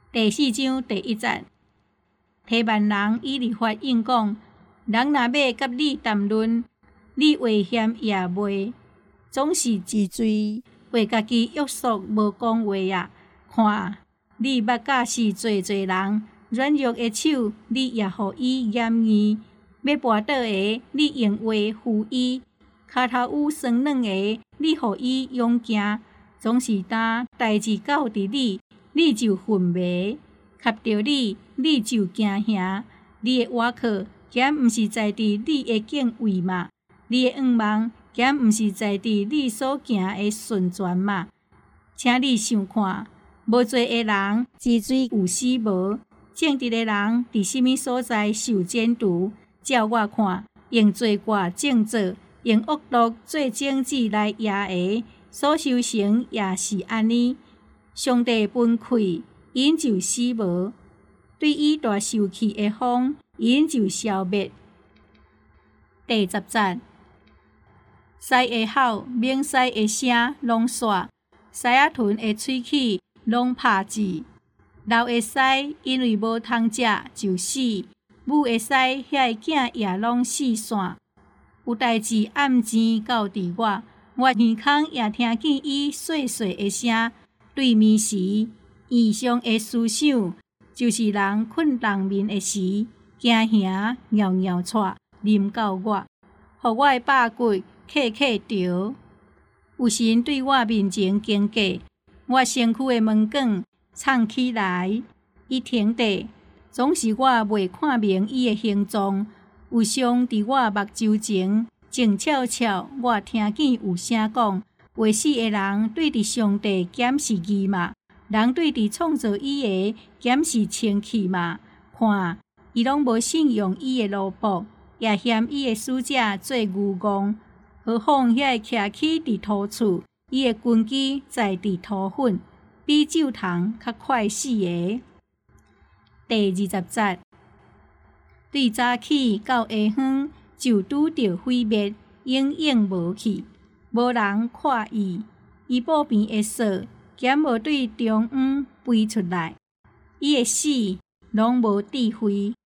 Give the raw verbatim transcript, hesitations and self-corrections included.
第四章第一节，提万人以立法应讲：人若要甲你谈论，你话嫌也袂，总是自罪，为家己约束无讲话啊！看，你捌假是济济人软弱的手，你也互伊严严；要跋倒的，你用话扶伊；骹头有酸软的，你互伊勇行。总是当代志到伫你，你就愤楣；磕着你，你就惊吓。你的外壳，咸毋是在伫你的敬畏嘛？你的愿望，咸毋是在伫你所行的顺全嘛？请你想看，无罪的人治水有死无？正直的人伫什么所在受检读？照我看，用罪过正做，用恶毒做政治来压下。所修成也是安尼，上帝分开，因就死无；对伊大受气的风，因就消灭。第十节，狮的吼，猛狮的声拢煞，狮仔豚的喙齿拢拍舌。老的狮因为无通食就死，母的狮遐个囝也拢死散。有代志暗前到伫我。我耳孔也听见伊细细的声，对面时，异常的思想，就是人困人眠的时，惊吓尿尿喘，临到我，互我的百骨刻刻着。有神对我面前经过，我身躯的门管敞起来，伊停地，总是我袂看明伊的形状，有伤伫我目睭前。静悄悄，我听见有声讲：会死的人对伫上帝检视义嘛？人对伫创造伊的检视清气嘛？看，伊拢无信用伊的奴仆，也嫌伊的使者做愚戆。何况遐个徛起伫土厝，伊的根基在伫土粉，比酒桶较快死的。第二十节，对早起到下昏。就拄着毁灭，永远无去，无人看伊。伊布边的锁，咸无对中央飞出来。伊的死，拢无智慧，